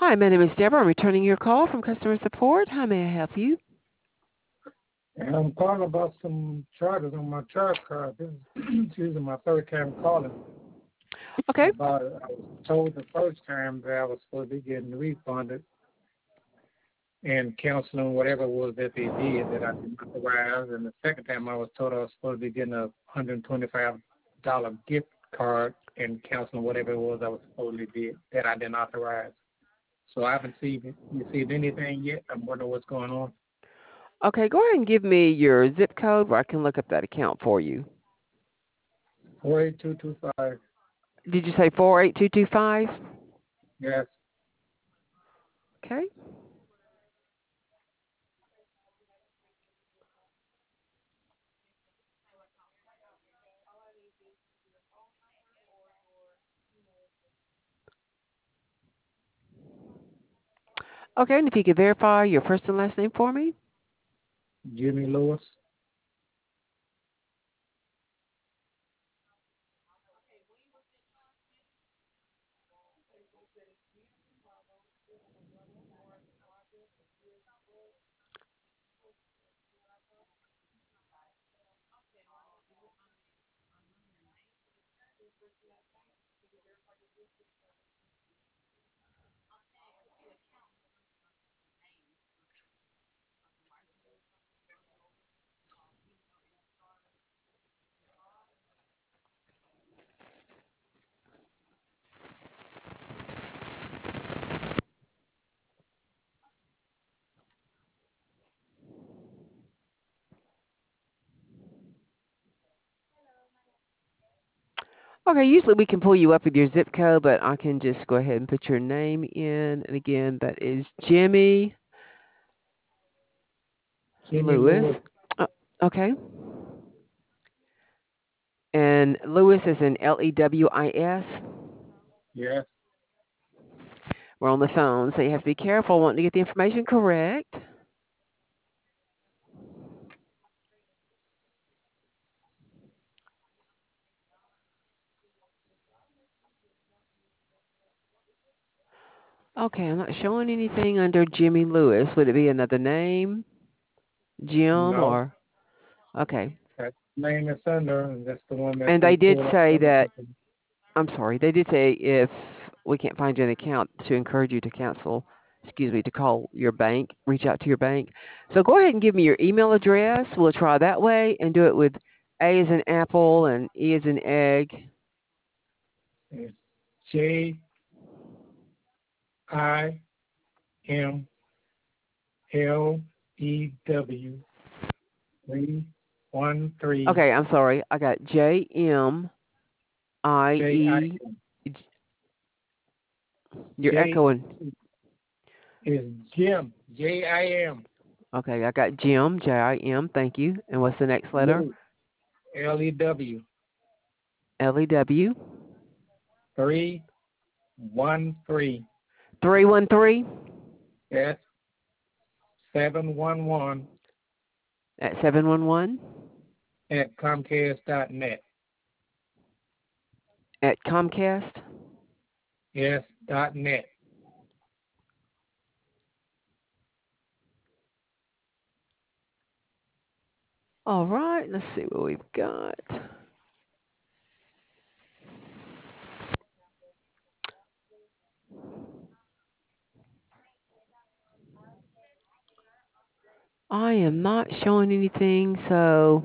Hi, my name is Deborah. I'm returning your call from customer support. How may I help you? And I'm calling about some charges on my charge card. This is excuse me, my third time calling Okay. about it. I was told the first time that I was supposed to be getting refunded and canceling whatever it was that they did that I didn't authorize. And the second time I was told I was supposed to be getting a $125 gift card and canceling whatever it was I was supposedly did that I didn't authorize. So I haven't received anything yet. I'm wondering what's going on. Okay, go ahead and give me your zip code where I can look up that account for you. 48225. Did you say 48225? Yes. Okay. Okay, and if you could verify your first and last name for me. Jimmy Lewis. Okay, usually we can pull you up with your zip code, but I can just go ahead and put your name in. And again, that is Jimmy Jimmy Lewis. Lewis. Oh, okay. And Lewis is in Lewis. Yes. We're on the phone, so you have to be careful wanting to get the information correct. Okay, I'm not showing anything under Jimmy Lewis. Would it be another name? Jim No. or? Okay. That name is under, and that's the one that And they they did pulled up say the other that, company. I'm sorry, they did say if we can't find you an account to encourage you to cancel, to call your bank, reach out to your bank. So go ahead and give me your email address. We'll try that way and do it with A as in apple and E as in egg. It's JIMLEW 313 Okay, I'm sorry. I got JMIE. JIM. You're J echoing. is Jim. JIM. Okay, I got Jim, Jim. Thank you. And what's the next letter? Lew. LEW LEW. 313. 313 Yes. 711 at 711 at Comcast.net. at Comcast. Yes. .net. All right, let's see what we've got. I am not showing anything, so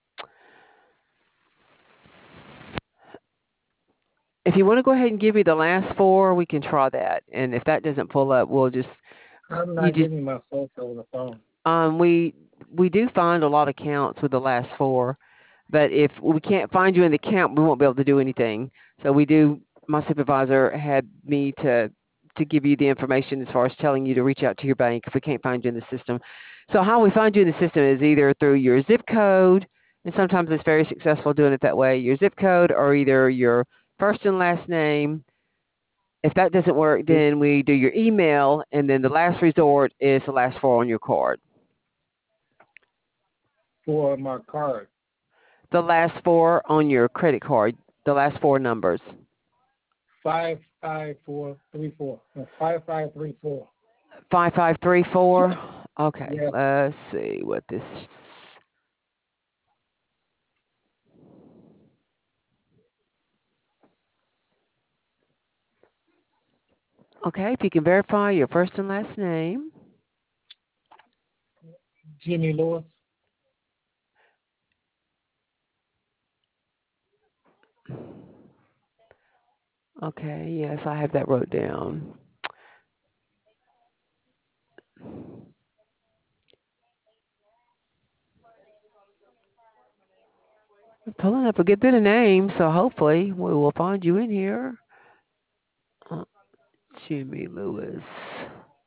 if you want to go ahead and give me the last four, we can try that. And if that doesn't pull up, we'll just I'm you not just giving my social over the phone. we do find a lot of counts with the last four, but if we can't find you in the count, we won't be able to do anything. So we do. My supervisor had me to give you the information as far as telling you to reach out to your bank if we can't find you in the system. So how we find you in the system is either through your zip code, and sometimes it's very successful doing it that way, your zip code or either your first and last name. If that doesn't work, then we do your email, and then the last resort is the last four on your card. For my card. The last four on your credit card, the last four numbers. 5534. 5534. 5534. Okay, Yes. let's see what this. Okay, if you can verify your first and last name. Jimmy Lewis. Okay, yes, I have that wrote down. I'm pulling up a good bit of names, so hopefully we will find you in here. Uh, Jimmy Lewis.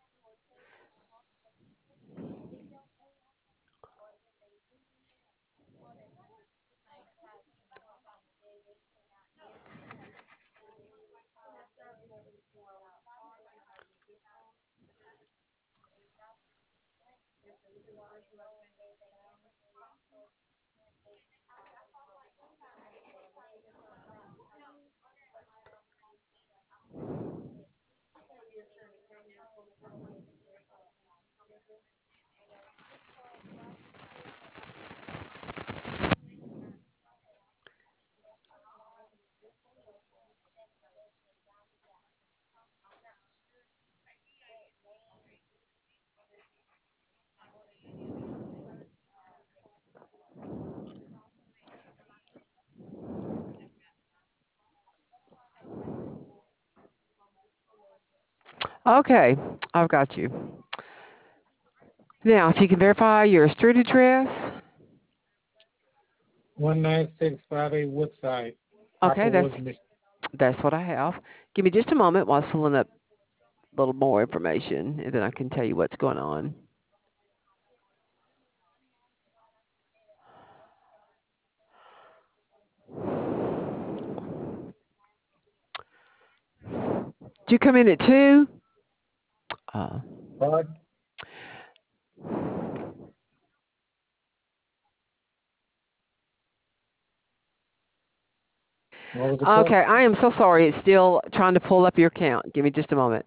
Okay, I've got you. Now, if you can verify your street address. 19658 Woodside, Okay, Copperwoods, Michigan. that's what I have. Give me just a moment while I was pulling up a little more information, and then I can tell you what's going on. Did you come in at 2? Uh, Pardon? What was the okay, question? I am so sorry. It's still trying to pull up your account. Give me just a moment.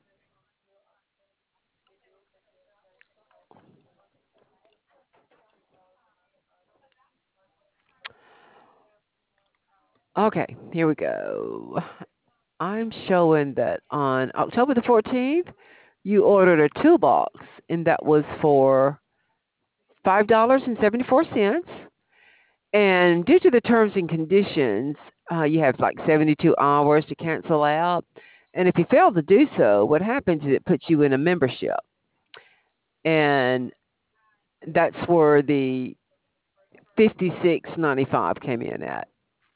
Okay, here we go. I'm showing that on October the 14th, you ordered a toolbox, and that was for $5.74. And due to the terms and conditions, you have like 72 hours to cancel out. And if you fail to do so, what happens is it puts you in a membership. And that's where the 56.95 came in at.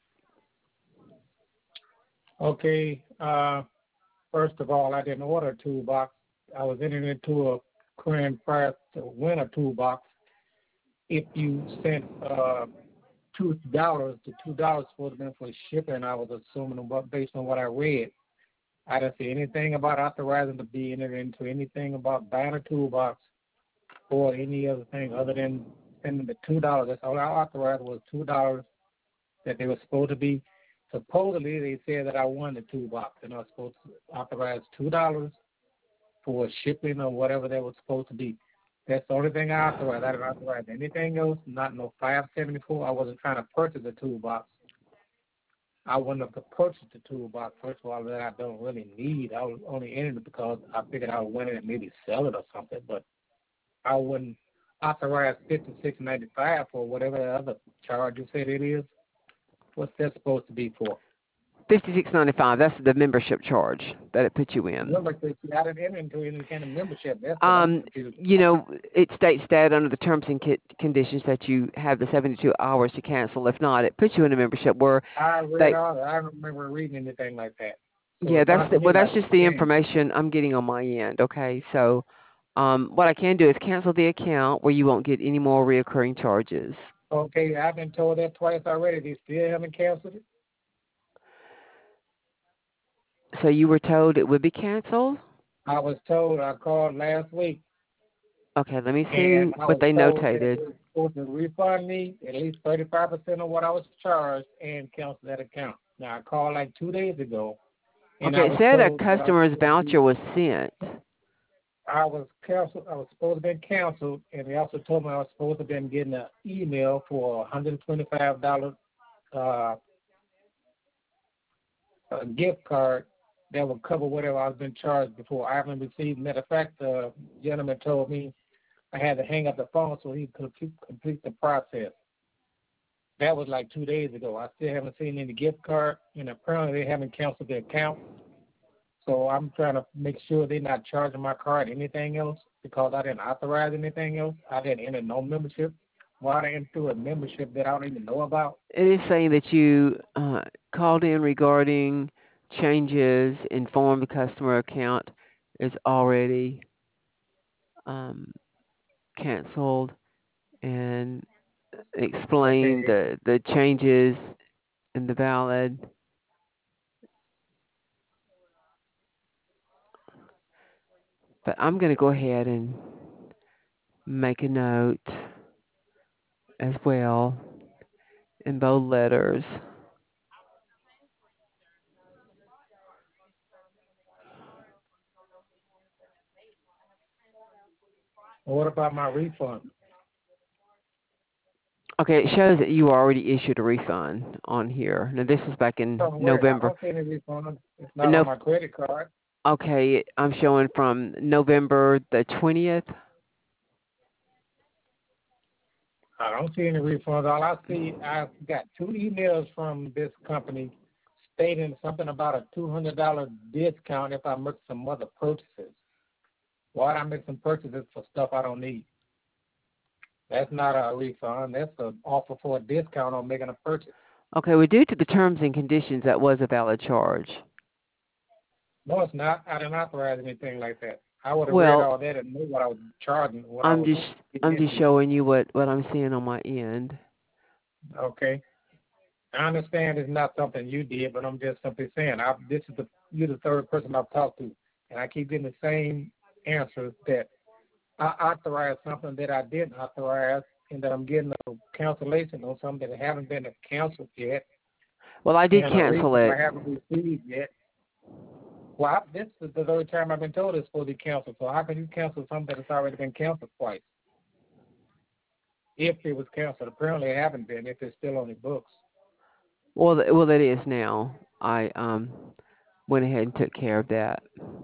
Okay. First of all, I didn't order a toolbox. I was entering into a current price to win a toolbox. If you sent $2, the $2 supposed to be for shipping. I was assuming based on what I read. I didn't see anything about authorizing to be entered into anything about buying a toolbox or any other thing other than spending the $2. That's all I authorized was $2 that they were supposed to be. Supposedly they said that I won the toolbox and I was supposed to authorize $2 for shipping or whatever that was supposed to be. That's the only thing I authorized. I didn't authorize anything else, not no 574. I wasn't trying to purchase a toolbox. I wouldn't have purchased the toolbox, first of all, that I don't really need. I was only in it because I figured I would win it and maybe sell it or something, but I wouldn't authorize $56.95 for whatever the other charge you said it is. What's that supposed to be for? $56.95. That's the membership charge that it puts you in. Membership, I didn't enter into any kind of membership. That's what I'm confused You about. know, it states that under the terms and conditions that you have the 72 hours to cancel. If not, it puts you in a membership where I read they, all that. I don't remember reading anything like that. So yeah, it sounds to me that's like just a the scam. information I'm getting on my end. Okay, so what I can do is cancel the account where you won't get any more reoccurring charges. Okay, I've been told that twice already. They still haven't canceled it. So you were told it would be canceled? I was told, I called last week, Okay, let me see and I what was they told that notated. they were supposed to refund me at least 35% of what I was charged and cancel that account. Now, I called like 2 days ago, and Okay, I it was said a told that I was customer's supposed to be, voucher was sent. I was canceled. I was supposed to have been canceled, and they also told me I was supposed to have been getting an email for $125 uh, a gift card that would cover whatever I've been charged before. I haven't received. Matter of fact, the gentleman told me I had to hang up the phone so he could complete the process. That was like 2 days ago. I still haven't seen any gift card, and apparently they haven't canceled the account. So I'm trying to make sure they're not charging my card anything else because I didn't authorize anything else. I didn't enter no membership. Why they enter a membership that I don't even know about? It is saying that you called in regarding changes, informed the customer account is already um, canceled, and explain Okay. the changes in the valid. But I'm going to go ahead and make a note as well in bold letters. What about my refund? Okay, it shows that you already issued a refund on here. Now this was back in Somewhere. I November. don't see any refund. It's not on No, my credit card. okay, I'm showing from November the 20th. I don't see any refunds. All I see, I've got two emails from this company stating something about a $200 discount if I make some other purchases. Why would I make some purchases for stuff I don't need? That's not a refund. That's an offer for a discount on making a purchase. Okay, well, due to the terms and conditions, that was a valid charge. No, it's not. I didn't authorize anything like that. I would have read Well, all that and knew what I was charging, what I I'm was just getting I'm just into. showing you what I'm seeing on my end. Okay. I understand it's not something you did, but I'm just simply saying you're the third person I've talked to, and I keep getting the same answers that I authorized something that I didn't authorize, and that I'm getting a cancellation on something that haven't been canceled yet, Well, I did and a cancel refund I it. haven't received yet. Well, this is the third time I've been told it's supposed to be canceled. So how can you cancel something that's already been canceled twice? If it was canceled, apparently it haven't been. If it's still on the books, Well, it is now. I went ahead and took care of that.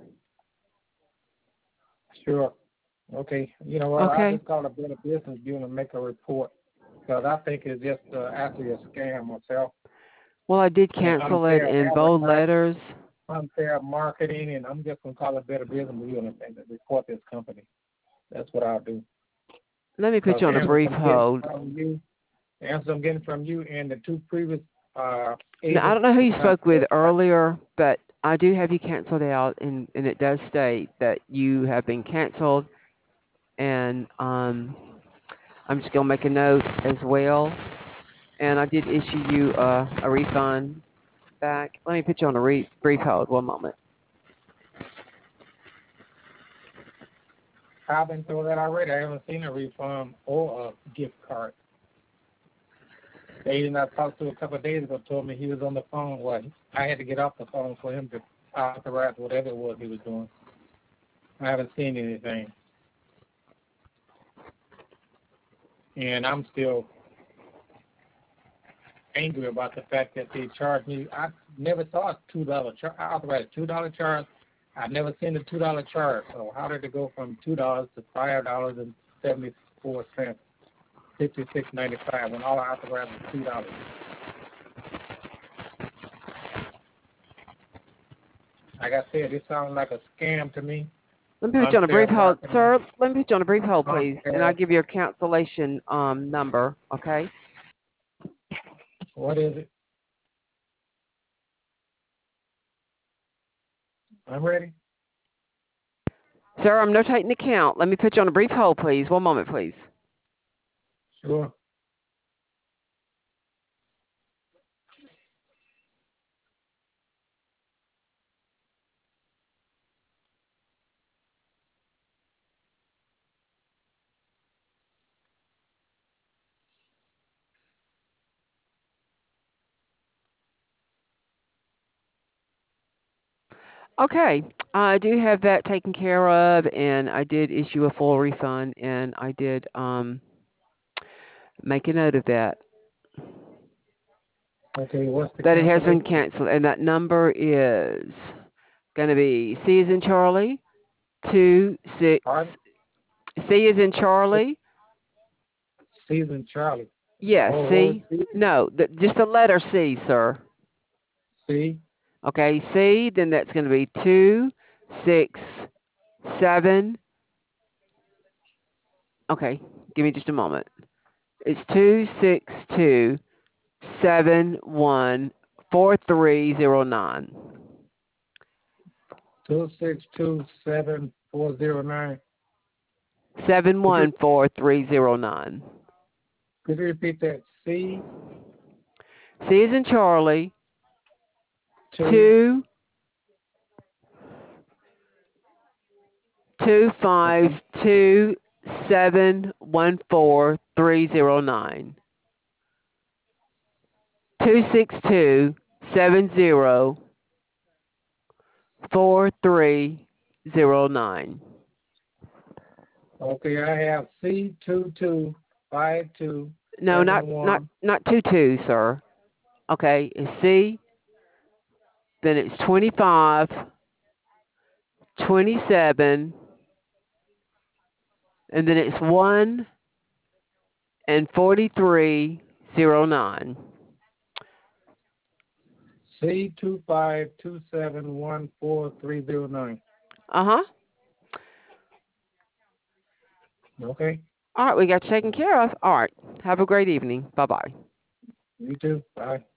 sure. Okay. You know what? I Okay. just call it Better Business Bureau and make a report because I think it's just actually a scam myself Well, I did and cancel it unfair in bold advertising, letters. unfair marketing, and I'm just gonna call it Better Business Bureau and report this company. That's what I'll do. Let me put Because you on a brief hold. the answers I'm getting from you and the two previous Now, I agents don't know who is you not spoke with satisfying. earlier, but I do have you canceled out, and it does state that you have been canceled. And I'm just gonna make a note as well. And I did issue you a refund back. Let me put you on a brief hold. One moment. I've been told that already. I haven't seen a refund or a gift card. The agent I talked to a couple of days ago told me he was on the phone. Well, I had to get off the phone for him to authorize whatever it was he was doing. I haven't seen anything. And I'm still angry about the fact that they charged me. I never saw a $2 charge. I authorized a $2 charge. I never seen a $2 charge. So how did it go from $2 to $5.74, 56.95 when all I authorized was $2? Like I said, it sounds like a scam to me. Let me put you on a Unfair brief hold, marketing. sir. Let me put you on a brief hold, please, and I'll Unfair. give you a cancellation number. Okay. What is it? I'm ready. Sir, I'm notating the count. Let me put you on a brief hold, please. One moment, please. Sure. Okay, I do have that taken care of, and I did issue a full refund, and I did make a note of that. Okay, what's the That it has been cancellation? canceled, and that number is going to be C is in Charlie, two Pardon? six. C is in Charlie. Season Charlie. The Yes, whole word C. C? No, just the letter C, sir. C? Okay, C. Then that's going to be 267. Okay, give me just a moment. It's 262714309. 2627409. Could you 714309. could you repeat that? C C is in Charlie. two. Two two Okay. five 2714309. 262704309. Okay, I have C 2252 No, not seven not one. not 22, sir. Okay, it's C, then it's 25, 27, and then it's 1 and 4309. C 252714309. Uh-huh. Okay. All right, we got you taken care of. All right. Have a great evening. Bye-bye. You too. Bye.